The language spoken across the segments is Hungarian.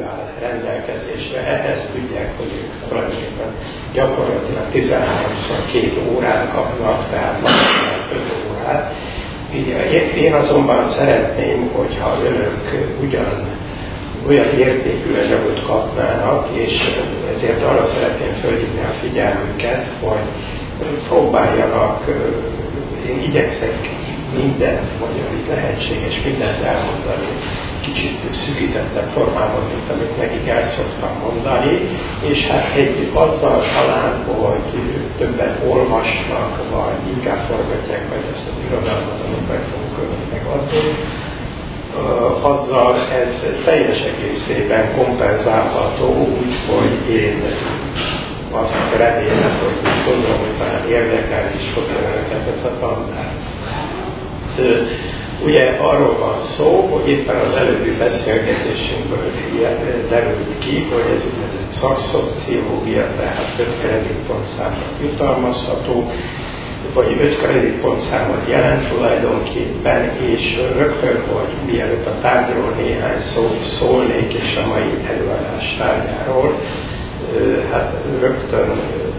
áll rendelkezésre. Ehhez tudják, hogy ők tulajdonképpen gyakorlatilag 13-2 órát kapnak, tehát 5 órát. Én azonban szeretném, hogyha önök olyan értékű anyagot kapnának, és ezért arra szeretném fölhívni a figyelmüket, hogy próbáljanak, én igyekszek mindent, vagy amit lehetséges, mindent elmondani, kicsit szűkítettebb formában, mint amit nekik el szoktam mondani, és hát azzal talán, hogy többet olvasnak, vagy inkább forgatják meg ezt az irodalmat, amit meg fogunk megadni, azzal ez teljes egészében kompenzálható, úgyhogy én azt remélem, hogy gondolom, hogy talán érdekel is fog önöket ez a tanár. Ugye arról van szó, hogy éppen az előbbi beszélgetésünkből derült ki, hogy ez úgynevezett szakszociológia, tehát 5 kreditpontszámot jutalmazható, vagy 5 kreditpontszámot jelent tulajdonképpen, és rögtön, hogy mielőtt a tárgyról néhány szót szólnék, és a mai előadás tárgyáról, hát rögtön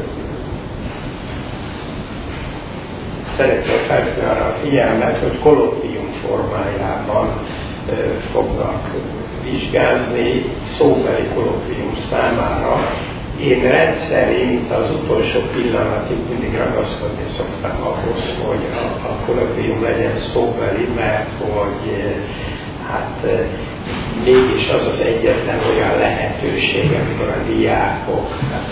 szeretném felhívni arra a figyelmet, hogy kollokvium formájában fognak vizsgázni, szóbeli kollokvium számára. Én rendszerint az utolsó pillanatig mindig ragaszkodni szoktam ahhoz, hogy a kollokvium legyen szóbeli, mert hogy hát mégis az az egyetlen olyan lehetőség, amikor a diákok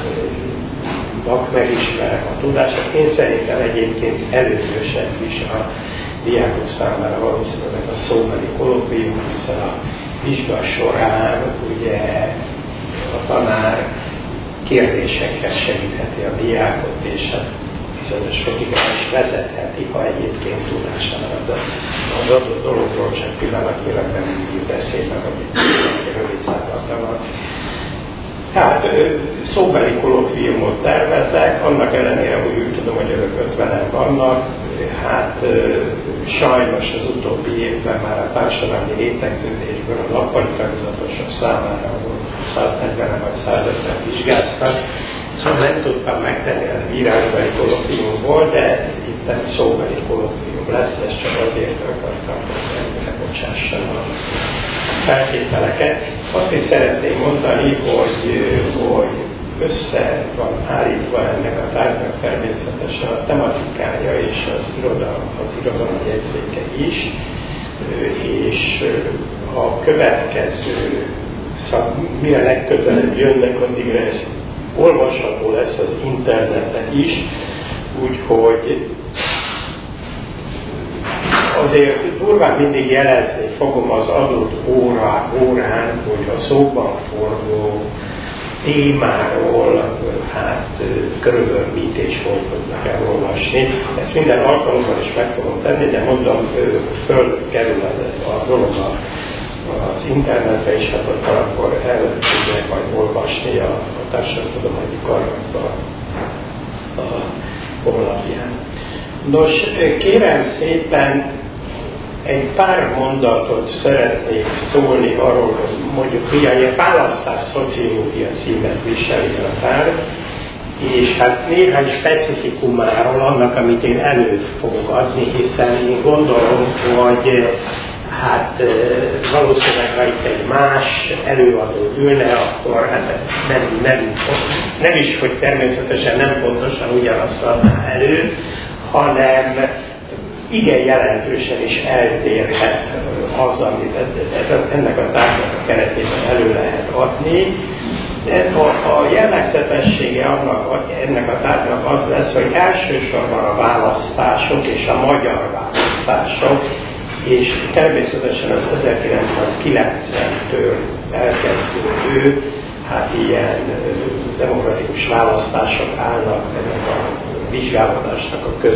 megismerek a tudását. Én szerintem egyébként előnyösebb is a diákok számára valószínűleg a szóbeli kollokvium, hiszen a vizsga során ugye a tanár kérdésekkel segítheti a diákot, és hát bizonyos fokig is vezetheti, ha egyébként tudására az adott dologról csak pillanatilag nem jut eszébe, vagy rövid szállatra. Tehát szóbeli kollokviumot tervezek, annak ellenére, hogy úgy tudom, hogy önök 50-en vannak, hát sajnos az utóbbi évben már a társadalmi rétegződésből a nappali tagozatosok számára 140 vagy 150 vizsgáztak, szóval nem tudtam megtenni a írásbeli kollokviumból, de itt nem szóbeli kollokvium lesz, ez csak azért akartam, hogy ennyire bocsássam a feltételeket. Azt is szeretném mondani, hogy össze van állítva ennek a tárgynak természetesen a tematikája és az irodalom jegyzéke is, és a következő, mire legközelebb jönnek, addigra ez olvasható lesz az interneten is, úgyhogy azért durván mindig jelezni fogom az adott órán, hogy a szóban forgó témáról, hát körülbelül mit és hol tudnak elolvasni. Ezt minden alkalommal is meg fogom tenni, de mondom, fölkerül a dolog az internetre, és hát ott akkor el tudják majd olvasni a társadalomtudományi karnak a honlapján. Nos, kérem szépen, egy pár mondatot szeretnék szólni arról, hogy mondjuk milyen választás szociológia címet viseli a tárgy, és hát néhány specifikumáról annak, amit én elő fogok adni, hiszen én gondolom, hogy hát valószínűleg, ha itt egy más előadó ülne, akkor hát nem is, hogy természetesen nem pontosan ugyanazt adná elő, hanem igen jelentősen is eltérhet az, amit ennek a tárgynak a keretében elő lehet adni. A jellegzetessége ennek a tárgynak az lesz, hogy elsősorban a választások és a magyar választások, és természetesen az 1990-től elkezdődő, hát ilyen demokratikus választások állnak ennek a vizsgálódásnak a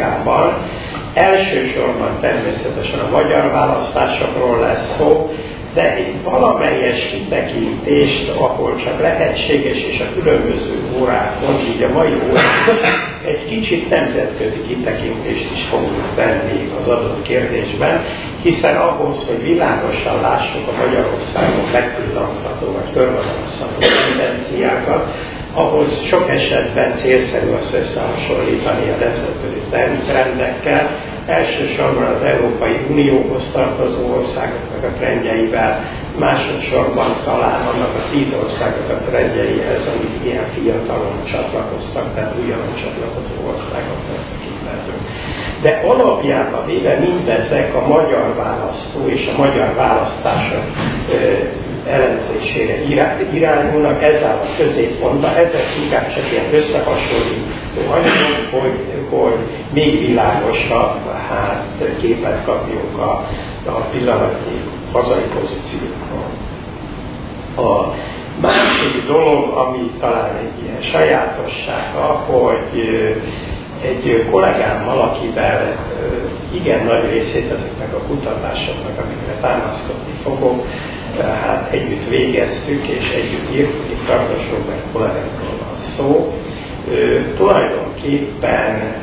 középpontjában. Elsősorban természetesen a magyar választásokról lesz szó, de egy valamelyes kitekintést, ahol csak lehetséges, és a különböző órákon, így a mai órán egy kicsit nemzetközi kitekintést is fogunk venni az adott kérdésben, hiszen ahhoz, hogy világosan lássuk a Magyarországon megpillantható vagy körvonalazható tendenciákat, ahhoz sok esetben célszerű azt összehasonlítani a nemzetközi trendekkel, elsősorban az Európai Unióhoz tartozó országoknak a trendjeivel, másodszorban talán annak a 10 országok a trendjeihez, amik ilyen fiatalon csatlakoztak, tehát újonnan csatlakozó országoknak tekinthetők. De alapjában véve mindezek a magyar választó és a magyar választások elemzésére irányulnak, ez áll a középpontban, ezek inkább csak ilyen összehasonlító anyagok, hogy még világosabb képet kapjunk a pillanatnyi hazai pozíciókról. A másik dolog, ami talán egy ilyen sajátossága, hogy egy kollégámmal, akivel igen nagy részét ezeknek a kutatásoknak, amikre támaszkodni fogok, együtt végeztük és együtt írtuk, itt Kardos Róbert kollégámról van szó. Tulajdonképpen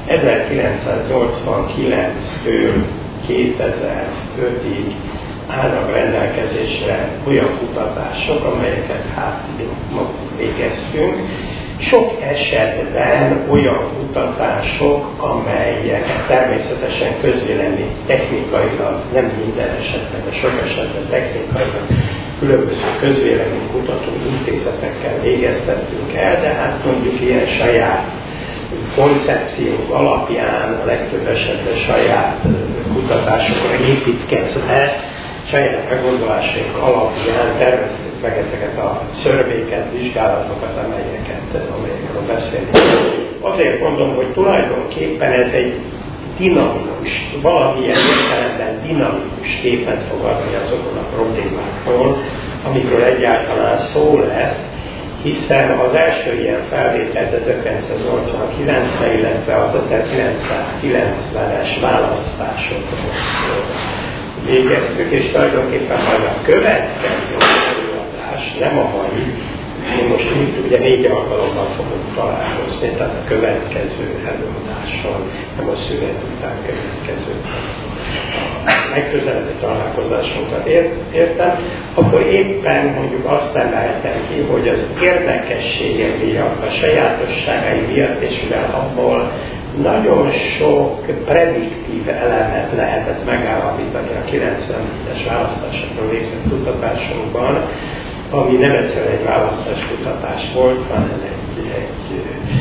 1989-től 2005-ig állnak rendelkezésre olyan kutatások, amelyeket magunk végeztünk. Sok esetben olyan kutatások, amelyek természetesen közvélemény technikailag, nem minden esetben, de sok esetben technikailag különböző közvéleménykutató intézetekkel végeztettünk el, de mondjuk ilyen saját koncepciók alapján, a legtöbb esetben saját kutatásokra építkezve, saját meggondolásaink alapján terveztük meg ezeket a szörvéket, vizsgálatokat, amelyekről beszélünk. Azért mondom, hogy tulajdonképpen ez egy dinamikus, valamilyen értelemben dinamikus képet fog adni azokon a problémákról, amikről egyáltalán szó lesz, hiszen az első ilyen felvételt 1989-ben, illetve az 1990-es választásokról végeztük, és tulajdonképpen majd a következő előadás, nem a mai, mi most ugye 4 alkalommal fogunk találkozni, tehát a következő előadáson, nem a szünet után következő megközelebbi találkozásunkat értem, akkor éppen mondjuk azt emeltem ki, hogy az érdekessége miatt, a sajátosságai miatt, és mivel abból nagyon sok prediktív elemet lehetett megállapítani a 94-es választásokról végzett kutatásunkban, ami nem egyszerűen egy választáskutatás volt, hanem egy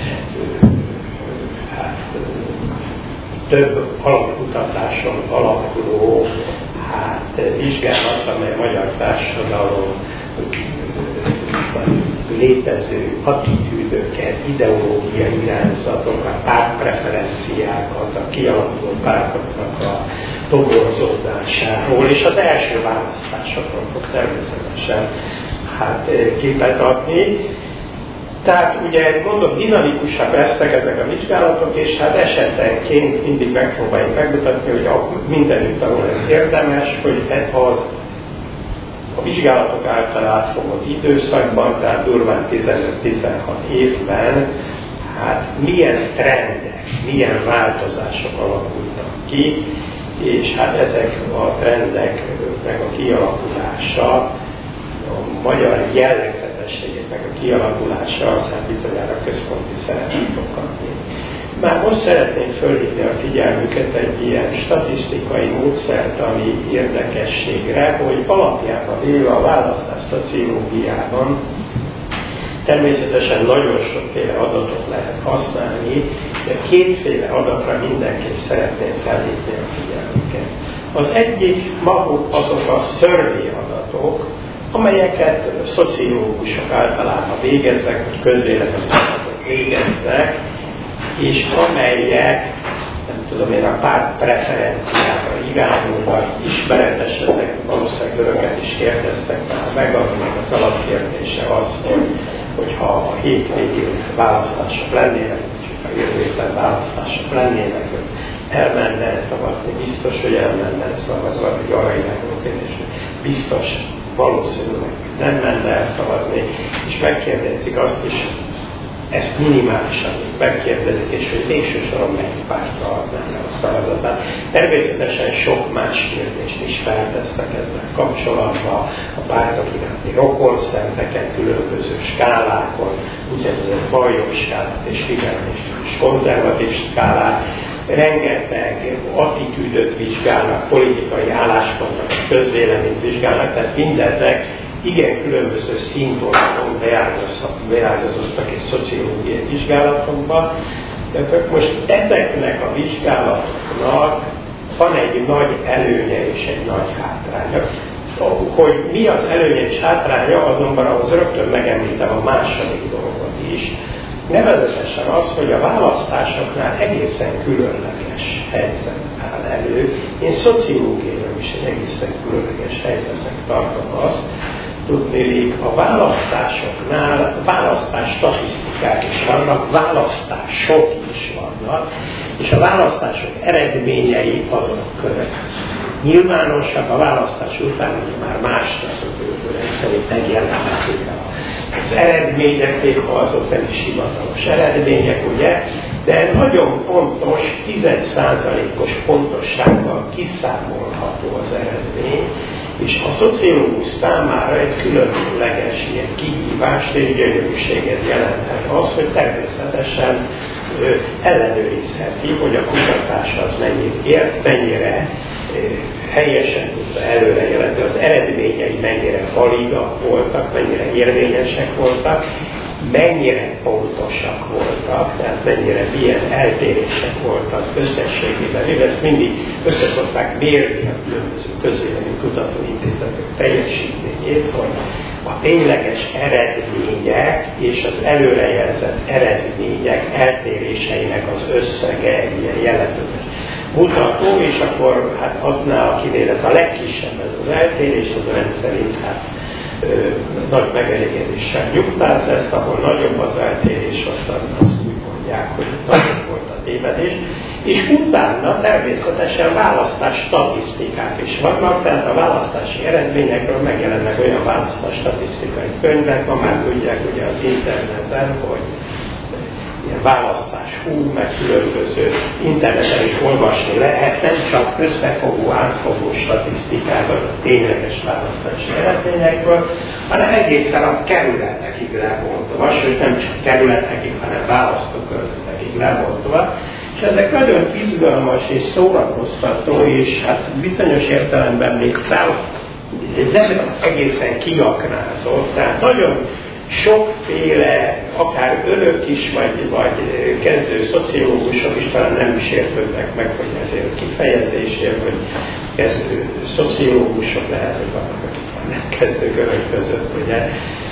több alapkutatáson alapuló vizsgálat, amely a magyar társadalom létező attitűdöket, ideológiai irányzatokat, pártpreferenciákat, a kialakuló pártoknak a toborzódásáról, és az első választásokról fog természetesen képet adni. Tehát ugye mondom, dinamikusabb lesznek ezek a vizsgálatok, és esetenként mindig megpróbáljuk megmutatni, hogy mindenütt, ahol ez érdemes, hogy a vizsgálatok által átfogott időszakban, tehát durván 15-16 évben, milyen trendek, milyen változások alakultak ki, és ezek a trendeknek a kialakulása, a magyar jellegzetességeknek a kialakulása, aztán bizonyára központi szerepet fog kapni. Már most szeretném fölhívni a figyelmüket egy ilyen statisztikai módszertani érdekességre, hogy alapjában véve a választás szociológiában természetesen nagyon sokféle adatot lehet használni, de 2 adatra mindenképp szeretném felhívni a figyelmüket. Az egyik maguk azok a survey adatok, amelyeket szociológusok általában végeznek, vagy közvéleménykutatók végeznek, és amelyek, nem tudom én, a párt preferenciára irányulnak, ismeretes ezek, valószínűleg önöket is kérdeztek már meg, aminek az alapkérdése az, hogy ha a hétvégén választások lennének, vagy ha jövő héten választások lennének, elmenne szavatni, biztos, hogy elmenne szavatni, arra irányuló kérdés, biztos, valószínűleg nem menne elszavazni, és megkérdezik azt is, ezt minimálisan megkérdezik, és hogy végső soron melyik pártra adnának a szavazatát. Természetesen sok más kérdést is feltesznek ezzel kapcsolatban, a pártok iránti rokonszenteket különböző skálákon, úgynevezett baljobb skálát és liberális és konzervatív skálát, rengeteg attitűdöt vizsgálnak, politikai álláspontot, közvéleményt vizsgálnak, tehát mindezek igen különböző szimbólumon beágyazottak és szociológiai vizsgálatokban. De most ezeknek a vizsgálatoknak van egy nagy előnye és egy nagy hátránya. Hogy mi az előnye és hátránya, azonban ahhoz rögtön megemlítem a második dolgot is. Nevezetesen az, hogy a választásoknál egészen különleges helyzet áll elő. Én szociológiailag is egy egészen különleges helyzetnek tartom azt, tudnélik, a választásoknál választás statisztikák is vannak, választások is vannak, és a választások eredményei azok nyilvánosak a választás után, hogy már más szerint megjelenhetik az eredmények, még ha azok nem is hivatalos eredmények, ugye, de nagyon pontos, 10%-os pontossággal kiszámolható az eredmény, és a szociológus számára egy különleges ilyen kihívás, egy gyönyörűséget jelenthet az, hogy természetesen ellenőrizheti, hogy a kutatás az mennyit ért, mennyire helyesen tudta előrejelenteni, az eredményei mennyire validak voltak, mennyire érvényesek voltak, mennyire pontosak voltak, tehát mennyire milyen eltérések voltak összességében. Mivel ezt mindig összeszokták mérni a különböző közvélemény kutatóintézetek teljesítményét, hogy a tényleges eredmények és az előrejelzett eredmények eltéréseinek az összege egy ilyen jelentős mutató, és akkor hát adná, akinél a legkisebb ez az eltérés, az rendszerint nagy megelégedéssel nyugtáz ezt, ahol nagyobb az eltérés, aztán azt úgy mondják, hogy nagyobb volt a tévedés, és utána természetesen választás statisztikák is vannak, tehát a választási eredményekről megjelennek olyan választás statisztikai könyvek, ma már tudják ugye az interneten, hogy ilyen választás meg különböző interneten is olvasni lehet, nem csak összefogó, átfogó statisztikákat a tényleges választási eredményekből, hanem egészen a kerületekig lebontva, sőt nem csak kerületekig, hanem választókörzetekig lebontva, és ezek nagyon izgalmas és szórakoztató, és hát bizonyos értelemben még nem egészen kiaknázott, tehát nagyon sokféle, akár önök is, vagy kezdő szociológusok is talán nem is értődnek meg, hogy ezért kifejezésért, hogy kezdő szociológusok lehet, hogy vannak, akik nem kezdők önök között, ugye.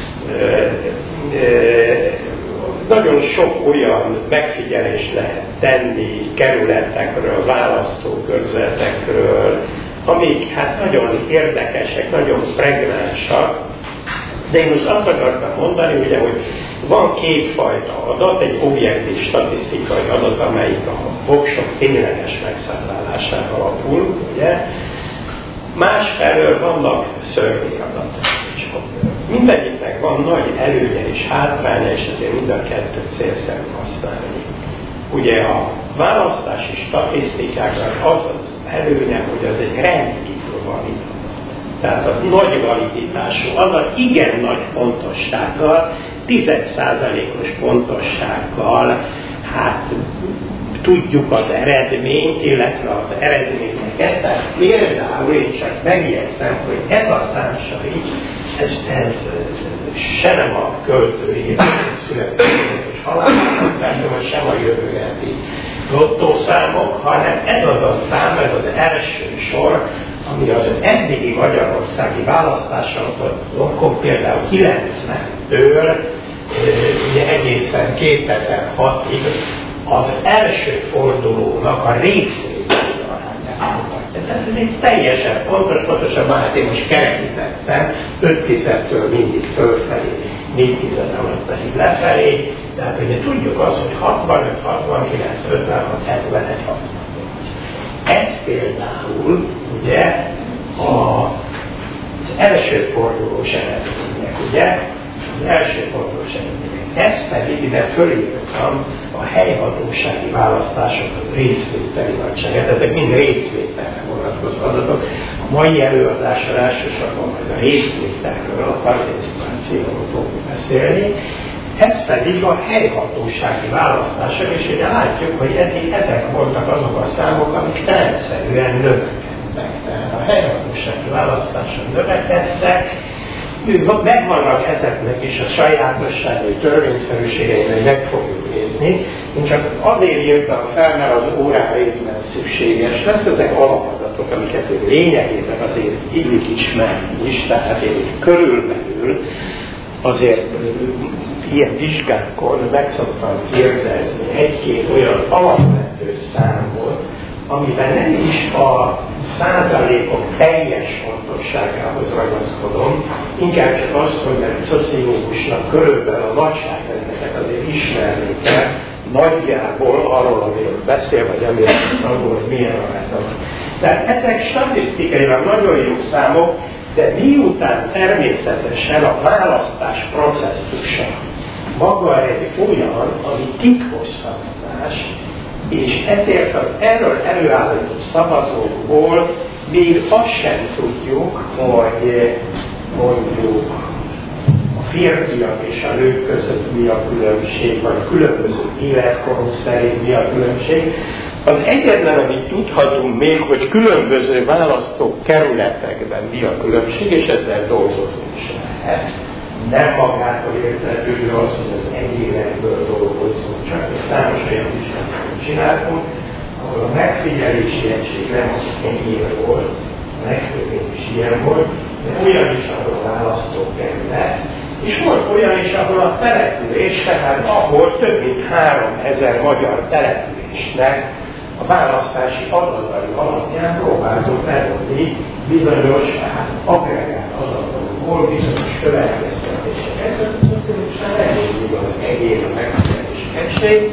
Nagyon sok olyan megfigyelést lehet tenni kerületekről, választókörzetekről, amik hát nagyon érdekesek, nagyon pregnánsak. De én most azt akartam mondani, ugye, hogy van kétfajta adat, egy objektív statisztikai adat, amelyik a voksok tényleges megszállásán alapul, ugye. Másfelől vannak survey adatok. Mindegyiknek van nagy előnye és hátránya, és ezért mind a kettőt célszerű használni. Ugye a választási statisztikáknak az az előnye, hogy az egy rendkívül valid. Tehát a nagy validitású, annak igen nagy pontossággal, 10%-os pontossággal, hát tudjuk az eredményt, illetve az eredményeket. Tehát például én csak megjegyzem, hogy ez a számsai, ez se nem a költői születések és halálszámok, sem a jövőheti lottószámok, hanem ez az a szám, ez az első sor, ami az eddigi magyarországi választásokon például 90-től ugye egészen 2006-ig az első fordulónak a részvételi arányát mutatja. Tehát ez egy teljesen pontosabban, hát én most kerekítettem, 5-től mindig fölfelé, 4 alatt pedig lefelé, tehát ugye tudjuk azt, hogy 65, 69, 56, 71, 60. Ez például ugye az első fordulós eredmények, ugye? Az első fordulós eredmények. Ezt pedig ide fölírtam a helyhatósági választások részvételi nagyságát. Ezek mind részvételre vonatkozó adatok. A mai előadással elsősorban majd a részvételről, a participációról fogunk beszélni. Ez pedig a helyhatósági választások, és ugye látjuk, hogy eddig ezek voltak azok a számok, amik rendszerűen növekedtek. Tehát a helyhatósági választások növekedtek, megvannak ezeknek is a sajátosságai, törvényszerűségei, hogy meg fogjuk nézni. Én csak azért írtam fel, mert az órán részben szükséges lesz. Ezek alapadatok, amiket én lényegében azért illik ismerni is, tehát én körülbelül azért ilyen vizsgákon meg szoktam kérdezni egy-két olyan alapvető számot, amiben nem is a százalékok teljes fontosságához ragaszkodom, inkább csak azt, hogy egy szociológusnak körülbelül a nagyságrendeket azért ismerni kell, nagyjából arról, amiről beszél, vagy arról, hogy milyen arányban van. Tehát ezek statisztikailag nagyon jó számok, de miután természetesen a választás processzusa maga egy olyan, ami titkosszavazás, és ezért az erről előállított szavazókból még azt sem tudjuk, hogy mondjuk a férfiak és a nők között mi a különbség, vagy a különböző életkorok szerint mi a különbség. Az egyetlen, amit tudhatunk még, hogy különböző választókerületekben mi a különbség, és ezzel dolgozni is lehet. Nem magától értetődő az, hogy az egyénekből dolgozzunk, csak számos olyan vizsgálatot csináltunk, ahol a megfigyelési egység nem az enyém volt, a legtöbb is ilyen volt, de olyan is, ahol a választókerület, és volt olyan is, ahol a település, tehát ahol több mint 3000 magyar településnek a választási adatai alapján próbáltunk levonni bizonyos agregált adatokból bizonyos következtetéseket. Ez elég az egyén a megfigyelési egység.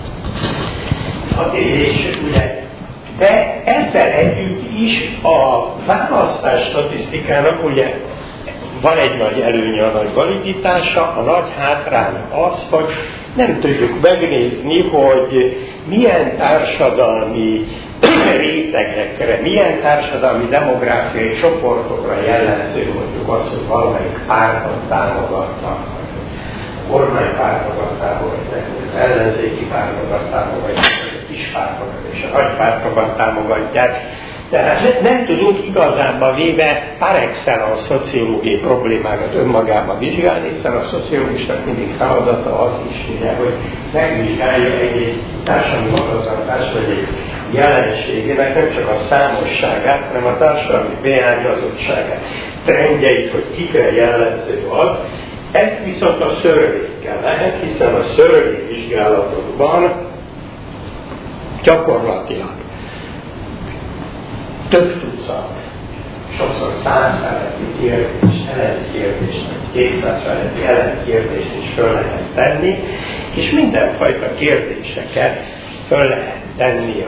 És ugye, de ezzel együtt is a választás statisztikának ugye van egy nagy előnye, a nagy validitása, a nagy hátránya az, hogy nem tudjuk megnézni, hogy milyen társadalmi rétegekre, milyen társadalmi demográfiai csoportokra jellemző, mondjuk azt, hogy valamelyik pártot támogatnak, a kormánypártokat támogatják, az ellenzéki pártokat támogatják, a kis pártokat és a nagy pártokat támogatják. Tehát nem tudunk igazából véve par excellence a szociológiai problémákat önmagában vizsgálni, hiszen a szociológusnak mindig feladata az is, ugye, hogy megvizsgálja egy társadalmi magatartás vagy egy jelenségének nem csak a számosságát, hanem a társadalmi beágyazottságát, trendjeit, hogy kikre jellemző az. Ez viszont a szörvékkel lehet, hiszen a szörvévizsgálatokban gyakorlatilag több tucat, sokszor 100 feletti kérdés, ellenkérdés, vagy 200 feletti ellenkérdést is föl lehet tenni, és mindenfajta kérdéseket föl lehet tenni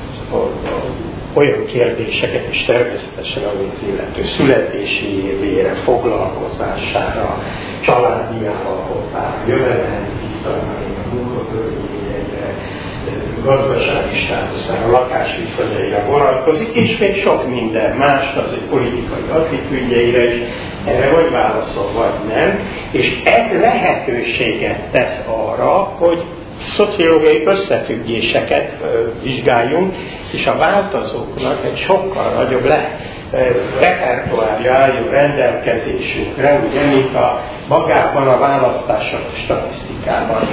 olyan kérdéseket, és természetesen az illető születési évére, foglalkozására, családi állapotára, jövedelmi viszonyaira, munkakörülményeire, gazdasági státuszára, lakásviszonyaira vonatkozik, és még sok minden más, az egy politikai attitűdjeire is, erre vagy válaszol, vagy nem, és ez lehetőséget tesz arra, hogy szociológiai összefüggéseket vizsgáljunk, és a változóknak egy sokkal nagyobb repertoárja álljon rendelkezésünkre, ugye, mint a magában a választások statisztikában.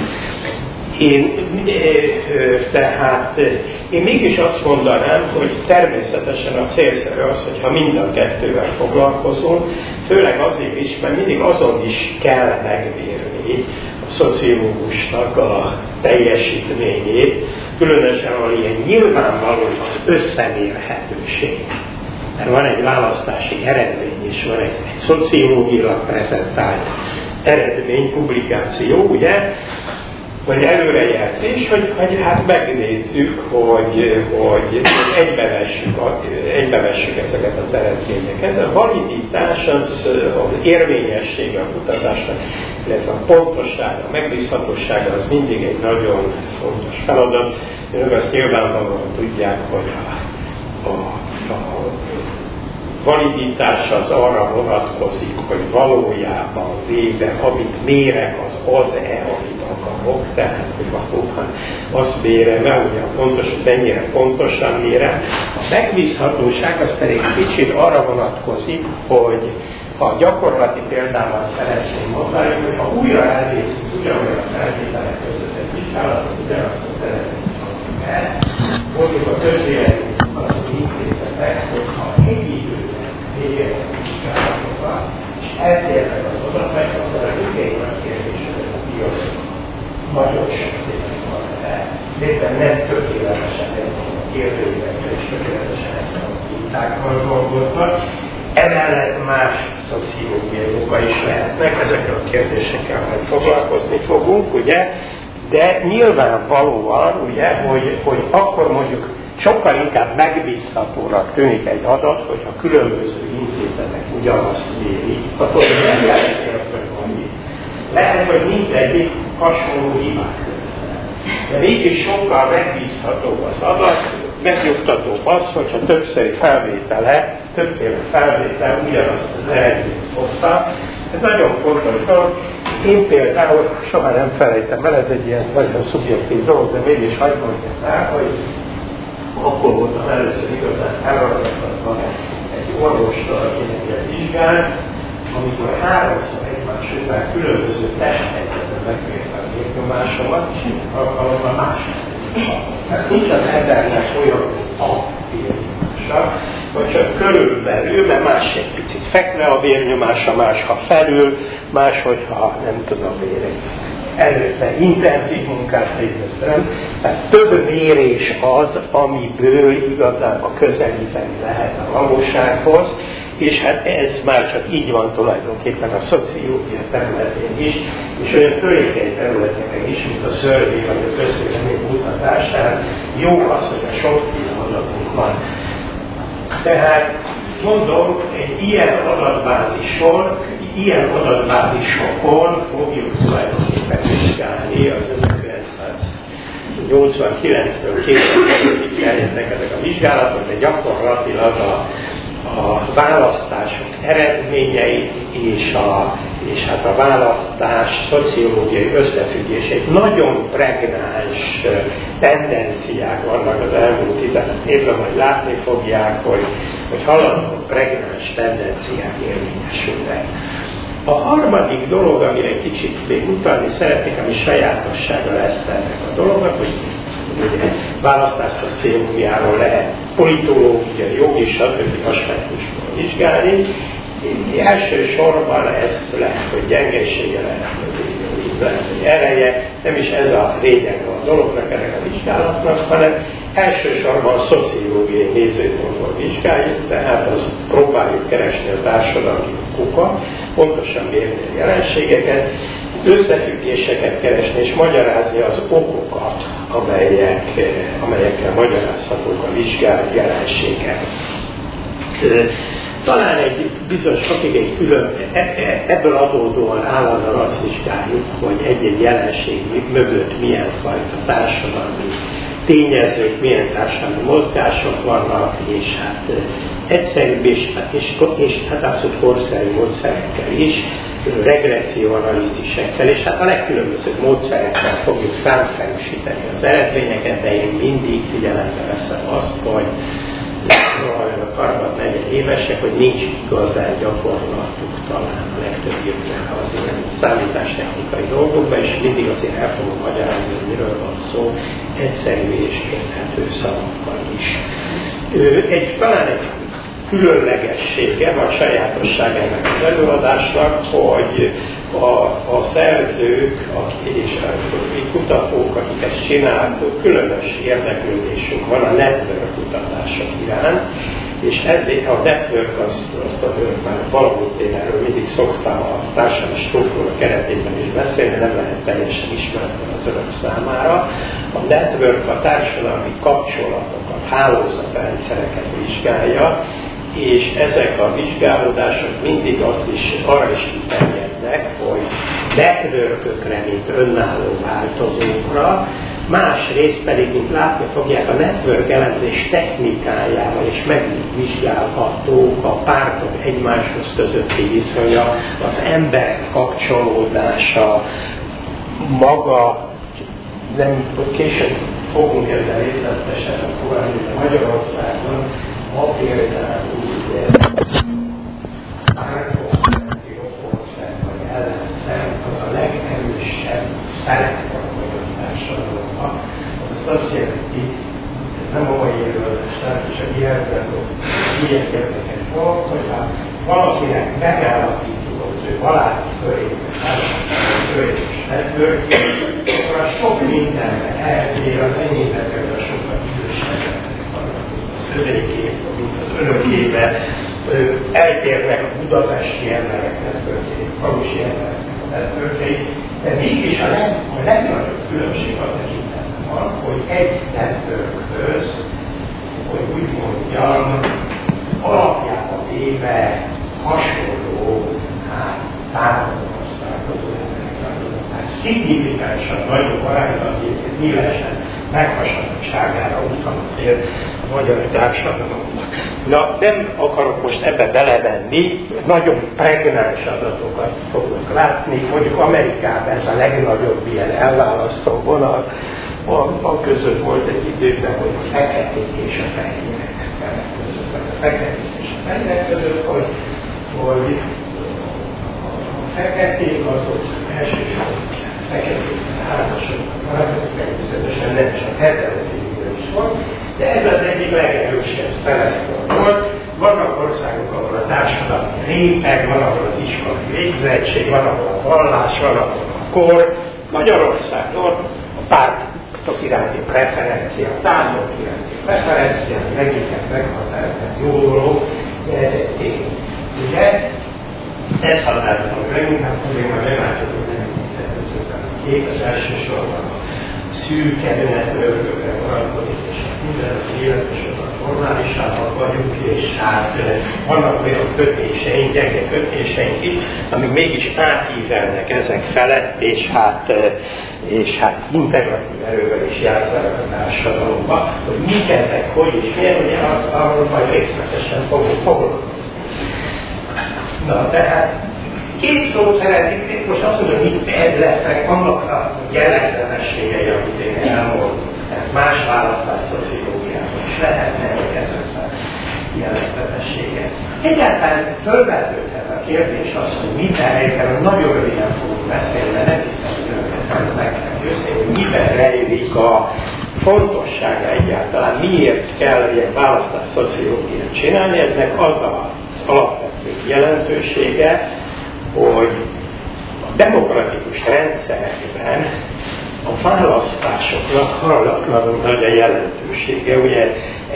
Én mégis azt mondanám, hogy természetesen a célszerű az, hogyha mind a kettővel foglalkozunk, főleg azért is, mert mindig azon is kell megmérni a szociológusnak a teljesítményét, különösen ahol ilyen nyilvánvaló az összemérhetőség. Mert van egy választási eredmény, és van egy szociológiailag prezentált eredmény, publikáció, ugye? vagy előrejelzés, hogy hát megnézzük, hogy egybevessük ezeket az eredményeket. A validitás az érvényessége a kutatásnak, illetve a pontossága, a megbízhatósága az mindig egy nagyon fontos feladat. Önök azt nyilvánvalóan tudják, hogy a validitás az arra vonatkozik, hogy valójában véve, amit mérek, az-e, amit akarok, tehát, hogy valóban azt mérem, mert olyan fontos, hogy mennyire pontosan mérem. A megbízhatóság az pedig kicsit arra vonatkozik, hogy ha gyakorlati példával szeretném mondani, hogy ha újra elvészünk ugyanolyan feltételek között egy vizsgálatot, ugyanazt az eredményt kapjuk el, mondjuk a közéletünk intézetek, hogyha egy időben végeznek vizsgálatokat, és eltérnek az adatok, akkor az igény nagy kérdés, hogy ez a piacok nagyon sok tényleg van el. Éppen nem tökéletesen ezzel a kérdőívekkel és tökéletesen ezzel a mintákkal dolgoznak. Emellett más szociológiai oka is lehetnek, ezekkel a kérdésekkel majd foglalkozni fogunk, ugye? De nyilvánvalóan, ugye, hogy akkor mondjuk sokkal inkább megbízhatónak tűnik egy adat, hogyha különböző intézetek ugyanazt mérik, akkor nem jelenti azt, hogy mondjuk. Lehet, hogy mindegyik hasonló hibák közben. De mégis sokkal megbízhatóbb az adat, megnyugtatóbb az, hogyha többszöri felvétele, többféle felvétel ugyanazt az eredményt hozta. Ez nagyon fontos dolog. Én például soha nem felejtem el, ez egy ilyen nagyon szubjektív dolog, de mégis hagyd mondjam el, hogy akkor voltam először igazán elragadtatva egy orvostól, akinek egy vizsgált, amikor háromszor egymás után különböző testhelyzetben megmértem a vérnyomásomat, és minden alkalommal más. Tehát nincs az embernek olyan a vérnyomása, vagy csak körülbelül, mert más egy picit fekve a vérnyomása, más ha felül, más, hogyha nem tudom mérni. Előtte intenzív munkát végeztem, tehát több mérés az, amiből igazából közelíteni lehet a valósághoz, és hát ez már csak így van tulajdonképpen a szociológia területén is, és olyan törékeny területeken is, mint a szörvé vagy a közvélemény mutatásán, jó az, hogy a sokféle adatunk van. Tehát mondom, egy ilyen adatbázisokon fogjuk tulajdonképpen vizsgálni az 1989-től 2000-ig terjednek ezek a vizsgálatok, de gyakorlatilag a választások eredményeit és hát a választás szociológiai összefüggését nagyon pregnáns tendenciák vannak az elmúlt 15 évben, majd látni fogják, hogy haladó pregnáns tendenciák érvényesülnek. A harmadik dolog, amire egy kicsit még utalni szeretnék, ami sajátossága lesz ennek a dolognak, hogy ugye választás szociológiáról lehet politológia, jogi, stb. Aspektusból vizsgálni. Elsősorban ez lehet, hogy gyengesége lehet, hogy ereje, nem is ez a lényeg a dolognak, ennek a vizsgálatnak, hanem elsősorban a szociológiai nézőpontból vizsgáljuk, tehát az próbáljuk keresni a társadalmi okokat, pontosan mérni a jelenségeket, összefüggéseket keresni és magyarázni az okokat, amelyekkel magyarázhatók a vizsgált jelenségek. Talán egy bizonyos egy külön, ebből adódóan állandóan azt vizsgáljuk, hogy egy-egy jelenség mögött milyen fajta társadalmi tényezők, milyen társadalmi mozgások vannak, és hát egyszerűbb és hát abszolút korszerű módszerekkel is, regresszióanalízisekkel, és hát a legkülönbözőbb módszerekkel fogjuk számszerűsíteni az eredményeket, de én mindig figyelembe veszem azt, hogy a karbat 4 évesek, hogy nincs igazán gyakorlatuk talán a legtöbbjüknek az ilyen számítástechnikai dolgokban, és mindig azért el fogom magyarázni, hogy miről van szó, egyszerű és érthető szavakkal is. Talán egy különlegessége, vagy sajátosság ennek az előadásnak, hogy a szerzők és a kutatók, akik ezt csináltuk, különös érdeklődésünk van a network kutatások iránt, és ezért a network azt már valamit én erről mindig szoktam a társadalmi struktúra keretében is beszélni, nem lehet teljesen ismeretlen az önök számára. A network a társadalmi kapcsolatokat, hálózatrendszereket vizsgálja, és ezek a vizsgálódások mindig arra is kiterjednek, hogy networkökre, mint önálló változókra, másrészt pedig, mint látni fogják, a network elemzés technikájával is megvizsgálhatók a pártok egymáshoz közötti viszonya, az emberek kapcsolódása, maga, nem később fogunk ezzel részletesen fogalmazni, Magyarországon ma például ország vagy ellenszer az a legerősebb szerepformai a társadalomban. Az azt jelenti, ez nem a mai jelöltes, tehát csak ilyen érdekes dolog, hogyha valakinek megállapítjuk az ő baráti körébe, körébe és networkje, akkor a sok mindenben eltér az enyémet a sokkal idősebbek az övékét, mint az önökébe, eltérnek a budapesti emberek networkjei, a falusi embereknek a networkjei, de mégis a legnagyobb különbség a tekintetben van, hogy egy networkhöz, hogy úgy mondjam, alapjában véve hasonló társadalmaztálkozó emberek. Tehát szignifikánsan nagyobb arányban nyilvánosan meghasonlítságára utal azért a magyar társadalomnak. Na, nem akarok most ebbe belevenni, nagyon pregnáns adatokat fogok látni, mondjuk Amerikában ez a legnagyobb ilyen elválasztó vonal, a között volt egy időben, hogy a feketék és a fehérek között, vagy a feketék és a fehérek között, hogy a feketék azok elsősorban feketékben házasodnak maradnak, természetesen nem csak heterozímia is volt, de ez az egyik legerősebb szerepkör volt. Vannak országok, ahol a társadalmi réteg, van, ahol az iskolai végzettség, van, ahol a vallás, van, ahol a kor. Magyarországon a pártok iránti preferencia, a tárgyak iránti preferencia, leginkább meghatározott jó dolog, de ez egy tény. Ugye? Ez határozza meg leginkább, azért már meglátjuk, hogy nem kép, az elsősorban a szűk networkökre vonatkozik, és minden az életesokat formálisában vagyunk, és hát vannak olyan kötéseink, gyenge kötéseink is, amik mégis átívelnek ezek felett, és hát integratív erővel is játszanak a társadalomba, hogy mik ezek, hogy is, miért, ugye arról majd részletesen fogunk foglalkozni. Na, tehát két szót szeretnék, most azt mondom, hogy itt lesznek annak a jellegzetességei, amit én elmondom. Tehát más választás szociológiában is lehetne ezek a jellegzetességet. Egyáltalán fölvetődhet a kérdés az, hogy minden helyben nagyon röviden fogunk beszélni, mert nem hiszem, hogy önöket meg kell győzni, hogy miben rejlik a fontossága egyáltalán, miért kell ilyen választás szociológiát csinálni, eznek az az alapvető jelentősége, hogy a demokratikus rendszerben a választásoknak hallatlanul nagy a jelentősége. Ugye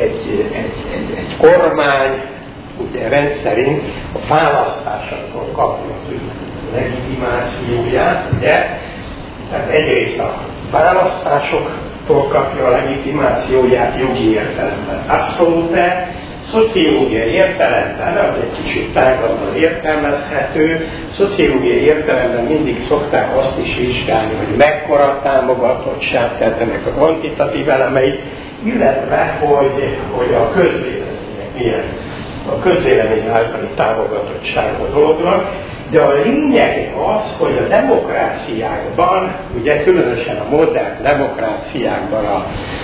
egy kormány ugye rendszerint a választásoktól kapja a legitimációját, ugye? Tehát egyrészt a választásoktól kapja a legitimációját jogi értelemben. Abszolút szociológiai értelemben, az egy kicsit tágabban értelmezhető, szociológiai értelemben mindig szokták azt is vizsgálni, hogy mekkora támogatottság, tehát ennek a kvantitatív elemeit, illetve, hogy a közvéleménynek milyen, a közvélemény általi támogatottsága dolognak, de a lényeg az, hogy a demokráciákban, ugye különösen a modern demokráciákban, a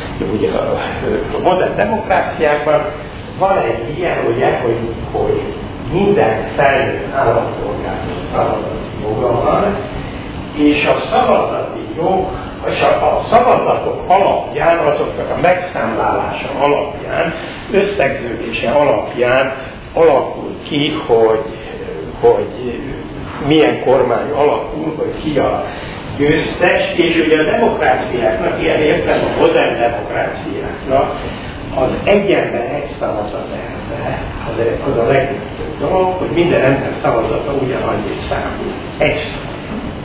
modern demokráciákban van egy ilyen, ugye, hogy minden felnőtt állampolgárnak szavazati joga van, és a szavazati jog, és a szavazatok alapján, azoknak a megszámlálása alapján, összegződése alapján alakul ki, hogy milyen kormány alakul, hogy ki a győztes, és ugye a demokráciáknak, ilyen értem a modern demokráciáknak, az egy ember egy szavazat elve, az a legnagyobb dolog, hogy minden ember szavazata ugyanannyi számú. Egy szavazat.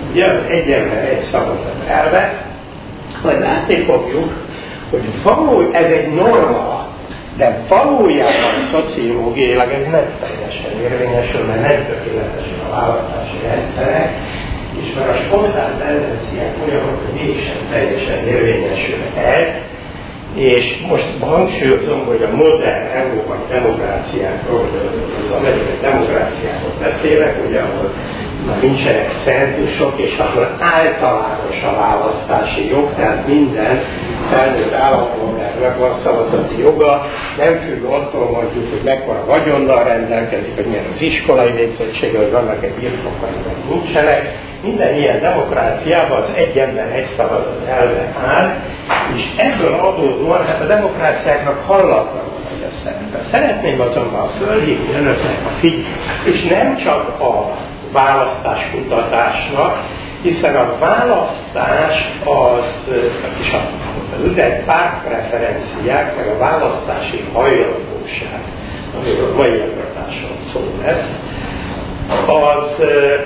ugye az egy ember egy szavazat elve, majd látni fogjuk, hogy ez egy norma, de valójában szociológiailag ez nem teljesen érvényesül, mert nem tökéletesen a választási rendszerek, és már a spontán tendenciák olyanok, hogy mégsem teljesen érvényesül ez, és most hangsúlyozom, hogy a modern európai demokráciákról, az amerikai demokráciákról beszélek, ugye, ahol már nincsenek szentusok, és ahol általános a választási jog, tehát minden felnőtt állampolgárnak van szavazati joga, nem függ attól mondjuk, hogy mekkora vagyonnal rendelkezik, hogy milyen az iskolai végzettsége, hogy vannak-e birtokai, vagy nincsenek. Minden ilyen demokráciában az egy ember egy szavazat elve áll, és ebből adódóan hát a demokráciáknak hallatlan vagy a szerepe. Szeretném azonban fölhívni önöknek a figyelmet, és nem csak a választáskutatásnak, hiszen a választás és az ügyek pártpreferenciák, meg a választási hajlandóság, amiről a mai előadáson szó lesz, az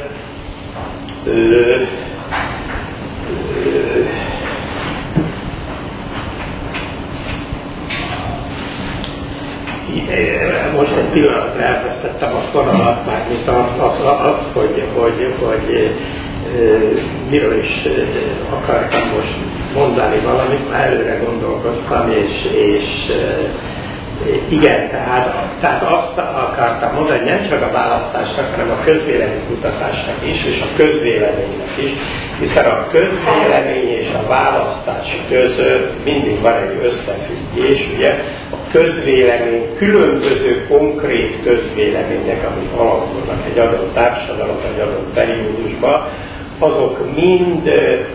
most egy pillanatra elvesztettem a fonalat, mármint azt, hogy miről is akartam most mondani valamit, már előre gondolkoztam, és igen, tehát azt akartam mondani, hogy nem csak a választásnak, hanem a közvéleménykutatásnak is, és a közvéleménynek is, hiszen a közvélemény és a választás között mindig van egy összefüggés, ugye, a közvélemény, különböző konkrét közvélemények, amik alakulnak egy adott társadalom, egy adott periódusban, azok mind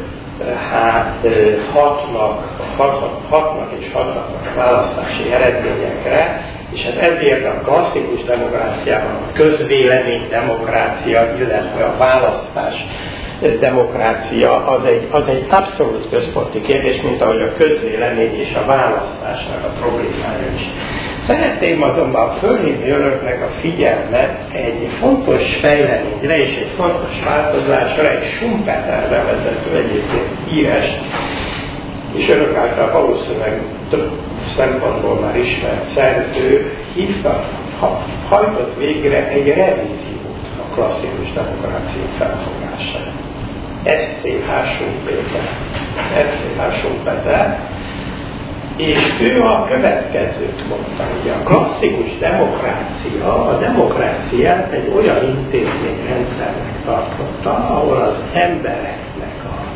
hatnak a választási eredményekre, és hát ezért a klasszikus demokráciában a közvélemény demokrácia, illetve a választás demokrácia az egy abszolút központi kérdés, mint ahogy a közvélemény és a választásnak a problémája is. Szeretném azonban fölhívni önöknek a figyelmet egy fontos fejleményre és egy fontos változásra, egy Schumpeter nevezető egyébként híres, és önök által valószínűleg több szempontból már ismert szerző hajtott végre egy revíziót a klasszikus demokrácia felfogására. S.C.H. Schumpeter, és ő a következőt mondta, hogy a klasszikus demokrácia, a demokráciát egy olyan intézményrendszernek tartotta, ahol az embereknek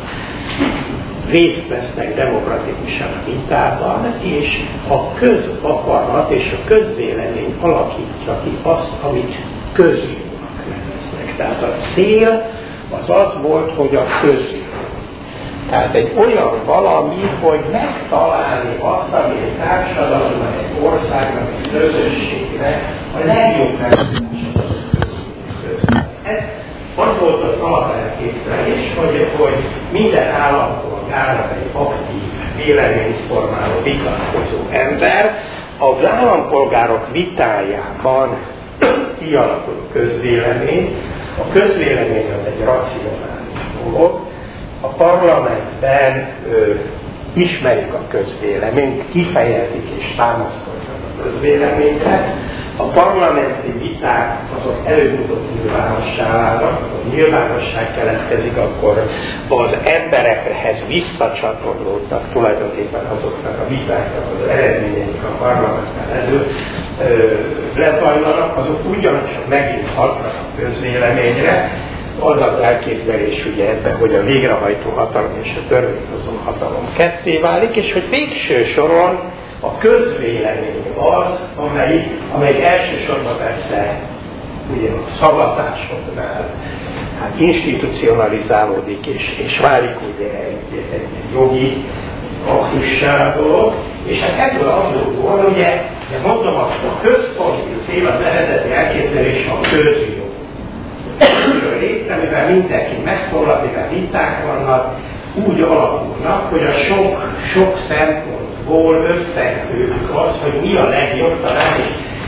részt vesznek demokratikusan a vitában, és a közakarat és a közvélemény alakítja ki azt, amit közjónak neveznek. Tehát a cél az volt, hogy a közjó. Tehát egy olyan valami, hogy megtalálni azt, ami egy társadalomnak, egy országnak, egy közösségnek a legjobb megoldása. Ez az volt az alapelképzelés, hogy minden állampolgárnak egy aktív, véleményformáló, vitatkozó ember az állampolgárok vitájában kialakuló közvélemény. A közvélemény az egy racionális dolog. A parlamentben ismerik a közvéleményt, kifejezik és támaszkodnak a közvéleményre. A parlamenti viták azok előbb-utóbb nyilvánossá válnak, a nyilvánosság keletkezik, akkor az emberekhez visszacsatolódnak tulajdonképpen azoknak a vitáknak az eredményeik a parlamenten lezajlanak, azok ugyancsak megint hatnak a közvéleményre. Az az elképzelés ugye ebben, hogy a végrehajtó hatalom és a törvényhozó hatalom ketté válik, és hogy végső soron a közvélemény az, amely elsősorban persze ugye a szavazásoknál hát institucionalizálódik, és válik ugye egy jogi aktussá dolog, és hát ebből adódóan ugye, mondom, a központi cél, az eredeti elképzelés a közjó. Létre, mivel mindenki megszólal, mivel viták vannak, úgy alakulnak, hogy a sok szempontból összegződik az, hogy mi a legjobb, talán is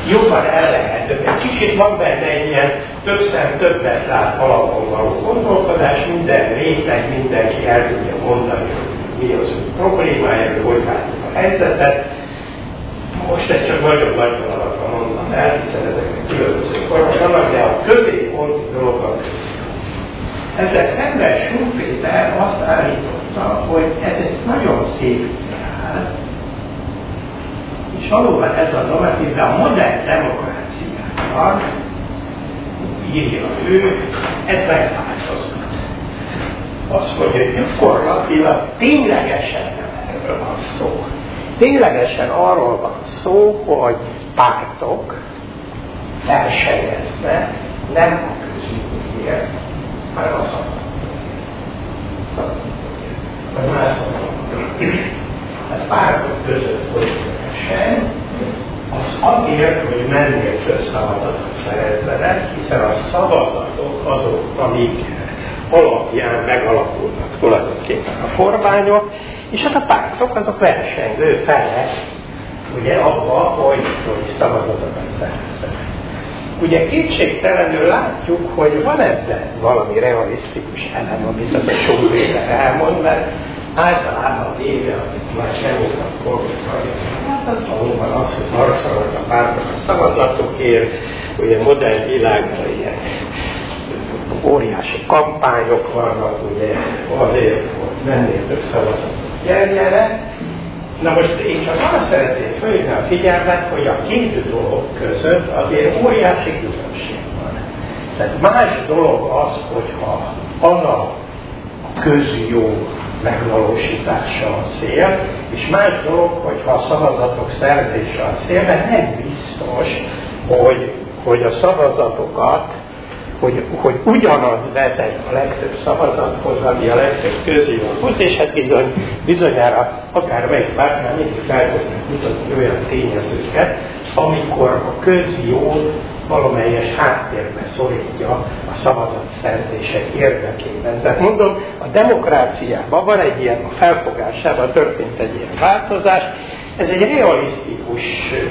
jobban el lehet. Egy kicsit van benne egy ilyen több szem többet lát alapon való gondolkodás, minden réteg, mindenki el tudja mondani, hogy mi az ő problémája, hogy látjuk a helyzetet. Most ezt csak nagyon nagy alapban mondom el, hiszen ezeknek különböző formák vannak, de a középponti dolog a közép. Ezzel szemben Schumpeter azt állította, hogy ez egy nagyon szép ideál, és valóban ez a normatív, de a modern demokráciában, írja ő, ez megváltozott. Azt mondja, hogy gyakorlatilag ténylegesen nem erről van szó. Ténylegesen arról van szó, hogy pártok versenyeznek, nem a közügyért, hanem a szabadságért. Vagy más szabadságért. Hát pártok között verseny, az azért, hogy mennél több szavazatot szerezzenek, hiszen a szavazatok azok, amik alapján megalakulnak tulajdonképpen a kormányok, és hát a pártok azok versengő felek, ugye abba, hogy szavazatokat szerezzenek. Ugye kétségtelenül látjuk, hogy van ebben valami realisztikus elem, amit az a Schumpeter elmond, mert általában véve, amit már semmikat kormányok, hát az valóban az, hogy harcolnak a pártok a szavazatokért, ugye modern világban ilyen óriási kampányok vannak, ugye azért, hogy mennél több szavazatot gyerjenek. Na most én csak arra szeretném fölhívni a figyelmet, hogy a két dolog között azért óriási különbség van. Tehát más dolog az, hogyha az a közjó megvalósítása a cél, és más dolog, hogyha a szavazatok szerzése a cél, mert nem biztos, hogy a szavazatokat, hogy ugyanaz vezet a legtöbb szavazathoz, ami a legtöbb közjóhoz, és hát bizonyára akármelyik pártnál mindig fel tudnak mutatni olyan tényezőket, amikor a közjó valamelyes háttérbe szorítja a szavazatszerzések érdekében. Tehát mondom, a demokráciában van egy ilyen, a felfogásában történt egy ilyen változás, ez egy realisztikus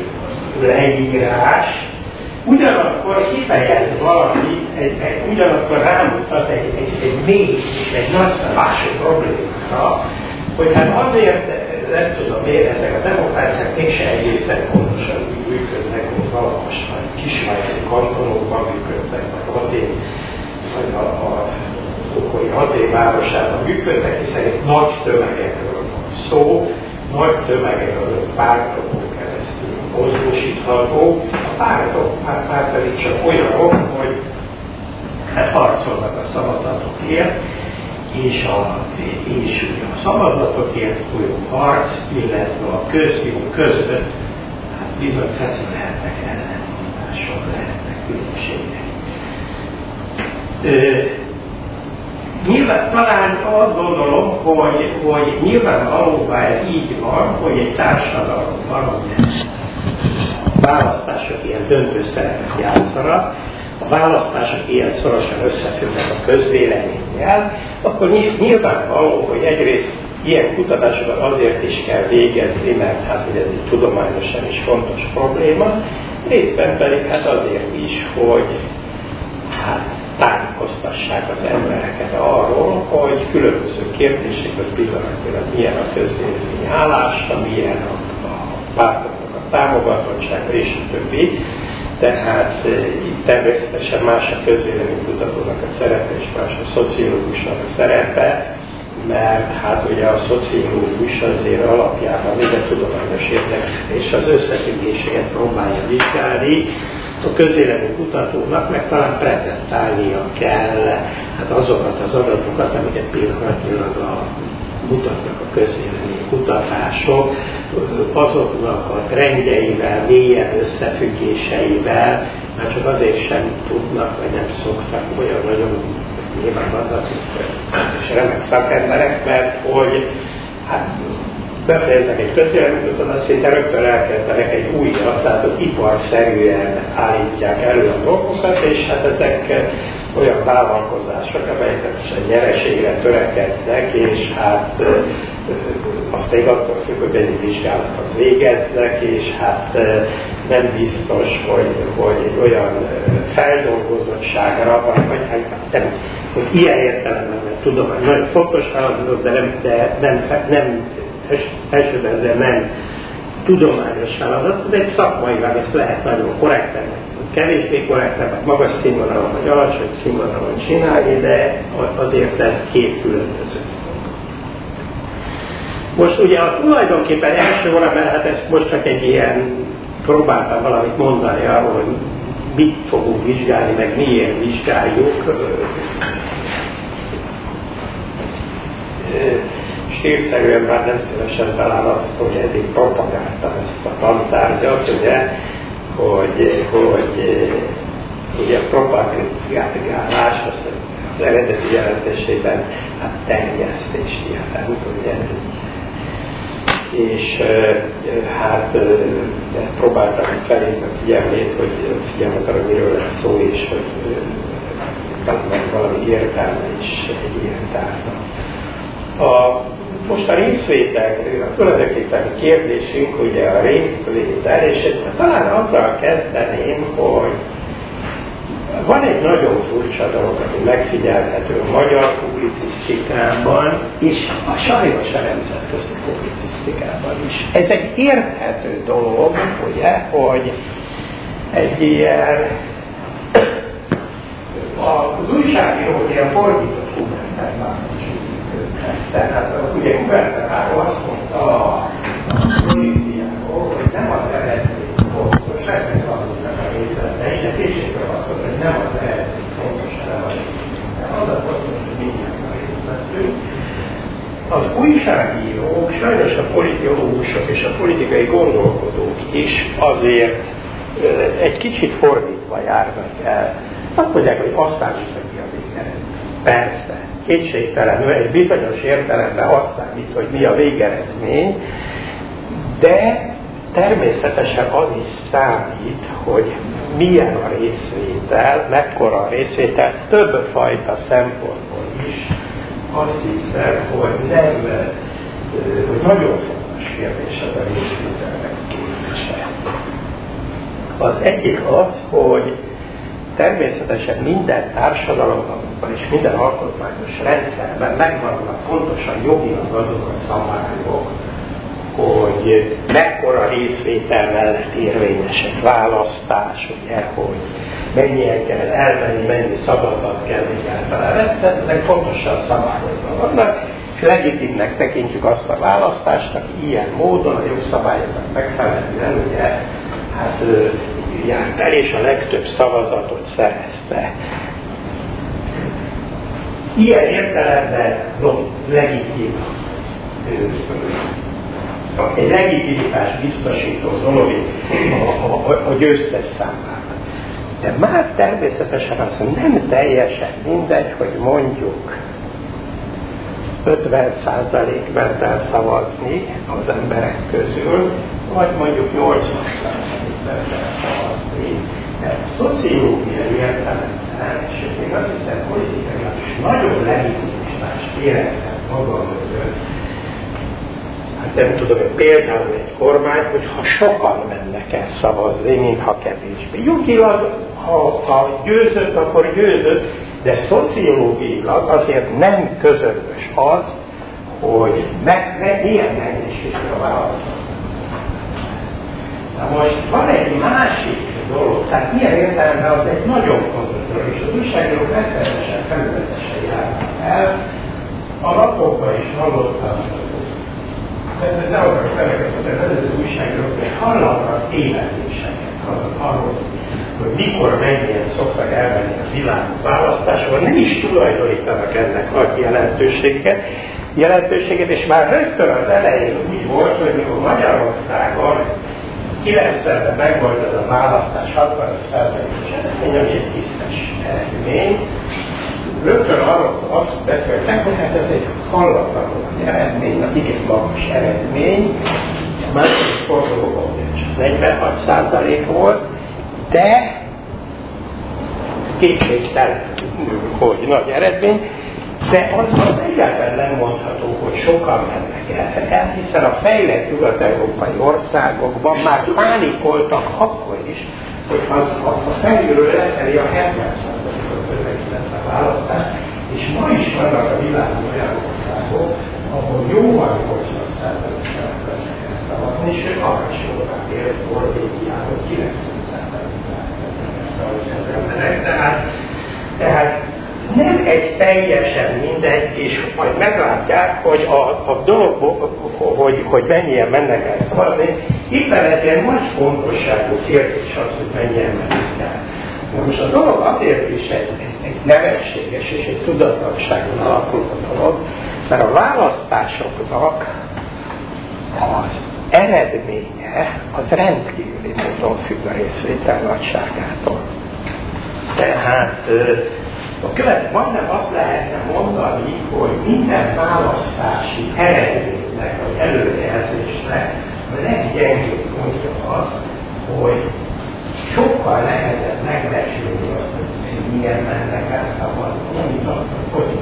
leírás, ugyanakkor kifejez valamit, ugyanakkor rámutat egy mély és egy nagyszabású problémára, hogy hát azért, nem tudom miért, ezek a demokráciák mégse egészen pontosan úgy működnek, hogy valahol kisvájci kantonokban működnek, vagy vagy a Atén városában működnek, hiszen itt nagy tömegekről van szó, nagy tömegekről pártokon keresztül mozgósítható. A pártok pedig csak olyanok, hogy hát harcolnak a szavazatokért, és a szavazatokért folyó harc, illetve a közjó között hát bizony lehetnek ellentmondások, lehetnek különbségek. Nyilván talán azt gondolom, hogy nyilvánvalóban ez így van, hogy egy társadalomban, a választások ilyen döntő szerepet játszanak, a választások ilyen szorosan összefüggnek a közvéleménnyel, akkor nyilvánvaló, hogy egyrészt ilyen kutatásokat azért is kell végezni, mert hát ez egy tudományosan is fontos probléma, részben pedig hát azért is, hogy hát tájékoztassák az embereket arról, hogy különböző kérdésekben pillanatilag milyen a közvélemény állása, milyen a pártoknak a támogatottság, és a többi. Tehát itt természetesen más a közvéleménykutatónak a szerepe, és más a szociológusnak a szerepe, mert hát ugye a szociológus azért alapjában minden tudományos érdeklődés az összefüggéseket próbálja vizsgálni, a közvéleménykutatónak meg talán prezentálnia kell hát azokat az adatokat, amiket pillanatilag mutatnak a közvéleménykutatások, azoknak a trendjeivel, mélyebb összefüggéseivel, már csak azért sem tudnak, vagy nem szoktak olyan nagyon nyilván vannak és remek szakemberek, mert hogy hát befejeznek egy közvéleménykutatást, szinte rögtön elkezdenek egy újat, tehát az iparszerűen állítják elő a dolgokat, és hát ezek olyan vállalkozások, amelyek a nyereségre törekednek, és hát azt még attól függ, hogy mennyi vizsgálatot végeznek, és hát nem biztos, hogy egy olyan feldolgozottságra, vagy nem, hogy ilyen értelemben, mert tudomány nagyon fontos feladatot, de nem elsőben nem tudományos feladat, de egy szakmailag ezt lehet nagyon korrekten, kevésbé korrekten, vagy magas színvonalon, vagy alacsony színvonalon csinálni, de azért ez két különböző. Most ugye tulajdonképpen első óra, hát ezt most csak egy ilyen, próbáltam valamit mondani arról, hogy mit fogunk vizsgálni, meg miért vizsgáljuk. Stílszerűen már nem szívesen talán azt, hogy eddig propagáltam ezt a tantárgyat, ugye, hogy ugye a propagálás az eredeti jelentésében hát terjesztést jelent, ugye. És hát próbáltam felhívni a figyelmét, hogy figyelmet arra, miről lesz szó, és hogy meg valami értelme is egy ilyen tárgynak. Most a részvétel, tulajdonképpen a kérdésünk ugye a részvétel, és talán azzal kezdeném, hogy van egy nagyon furcsa dolog, ami megfigyelhető a magyar publicisztikában, és a sajnos a nemzetközi publicisztikában is. Ez egy érthető dolog, ugye, hogy egy ilyen az újságírók ilyen fordított kommentelmának is működnek. Tehát ugye Hubertánó azt mondta a politiáról, hogy nem az eredmény fontos, semmi valószínűleg a részletei, de később azt mondta, hogy nem az eredmény fontos, hanem a részletei. Az a fontos, hogy mindjárt a részletünk. Az újságírók, sajnos a politológusok és a politikai gondolkodók is azért egy kicsit fordítva járnak el. Azt mondják, hogy azt számít, hogy mi a végeredmény. Persze, kétségtelenül egy bizonyos értelemben azt számít, hogy mi a végeredmény, de természetesen az is számít, hogy milyen a részvétel, mekkora a részvétel, több fajta szempontból is. Azt hiszem, hogy hogy nagyon fontos kérdés az a részvételnek kérdése. Az egyik az, hogy természetesen minden társadalomban és minden alkotmányos rendszerben megvannak pontosan jogilag azok a szabályok, hogy mekkora részvétel mellett érvényes egy választás, ugye, hogy mennyien kell elmenni, mennyi szavazat kell egyáltalán. Ezek pontosan szabályozva vannak, és legitimnek tekintjük azt a választást, aki ilyen módon a jogszabályoknak megfelelően, ugye, hát járt el, és a legtöbb szavazatot szerezte. Ilyen értelemben legitim, egy legitimitás biztosító dolog a győztes számára. De már természetesen az nem teljesen mindegy, hogy mondjuk 50% ment el szavazni az emberek közül, vagy mondjuk 80% ment el szavazni. Mert szociológiai értelemben, és én azt hiszem politikailag is nagyon legitimitást éreztem magam mögött. Hát nem tudom, hogy például egy kormány, hogyha sokan mennek el szavazni, mintha kevésbé. Jogilag, ha győzött, akkor győzött, de szociológiailag azért nem közömbös az, hogy milyen mennyiségre választanak. Na most van egy másik dolog, tehát ilyen értelemben az egy nagyon fontos dolog, és az újságírók rendszeresen felületesen járnak el. A napokban is hallottam, ne akarok feleket, hogy az újságírók, hogy hallanak életéseket arról, hogy mikor mennyien szoktak elmenni a világos választásról, nem is tulajdonítanak ennek nagy jelentőséget, és már rögtön az elején úgy volt, hogy mikor Magyarországon 90-ben megvolt ez a választás 65%-os eredmény, ami egy tisztes eredmény, rögtön arról azt beszéltek, hogy hát ez egy hallatlanul eredmény, igen magas eredmény, a második fordulóban 46% volt, de kétségtelen hogy nagy eredmény, de az egyáltalán nem mondható, hogy sokan mennek el, hiszen a fejlett nyugat-európai országokban már pánikoltak akkor is, hogy a felülről lefeli a 70%-ot közvetített a választás, és ma is vannak a világon olyan országok, ahol jóval 80%-kal akarnak elszavazni, és ők arra is jóval élt Norvégiában 90%-kal az emberek. Tehát nem egy teljesen mindegy, és majd meglátják, hogy a dolog, hogy mennyien mennek el szavazni, éppen egy ilyen nagy fontosságú kérdés az, hogy mennyien mennek el. Most a dolog azért is egy nevetséges és egy tudatlanságon alapuló dolog, mert a választásoknak az eredménye az rendkívüli módon függ a részvétel nagyságától. Tehát majdnem azt lehetne mondani, hogy minden választási eredménynek, vagy előrejelzésnek a leggyengébb pontja az, hogy sokkal nehezebb megbecsülni azt, hogy milyen mennek el szavazni, mint azt, hogy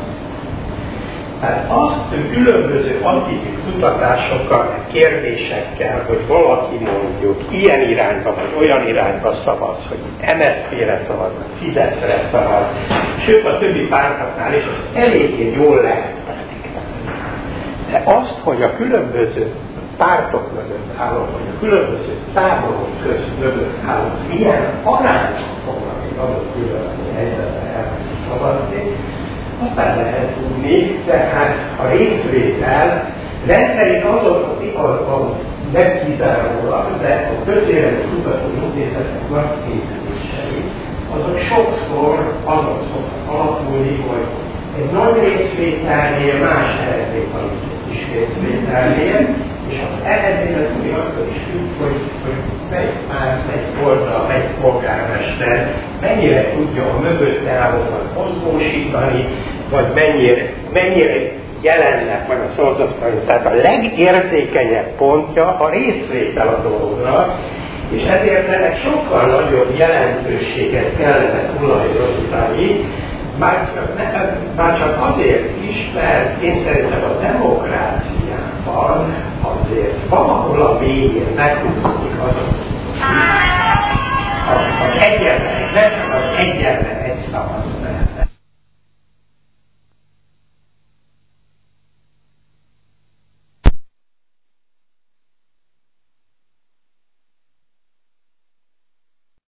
tehát azt különböző attitűd kutatásokkal, kérdésekkel, hogy valaki mondjuk ilyen irányba vagy olyan irányba szavaz, hogy MSZP-re szavaz, Fideszre szavaz, sőt a többi pártoknál is az eléggé jól lehet predikálni. De azt, hogy a különböző pártok mögött álló, vagy a különböző táborok között mögött álló, milyen arányban fognak egy adott különböző helyzetre elmenni szavazni, aztán lehet tudni, tehát a részvétel rendszerint azok a nem kizárólag, de a közéletű kutató intézetek nagy képzései, azok sokszor azok szoktak alakulni, hogy egy nagy részvételnél más eredmény van, egy kis részvételnél, és az eredményet úgy akkor is függ, hogy melyik párt, melyik oldal, melyik polgármester mennyire tudja a mögötte állókat mozgósítani, vagy mennyire jelennek meg a szavazatokon. Tehát a legérzékenyebb pontja a részvétel a dolognak, és ezért ennek sokkal nagyobb jelentőséget kellene tulajdonítani, már csak azért is, mert én szerintem a demokráciában azért valahol a végén meghúzódik az egyetlen egy szavazat.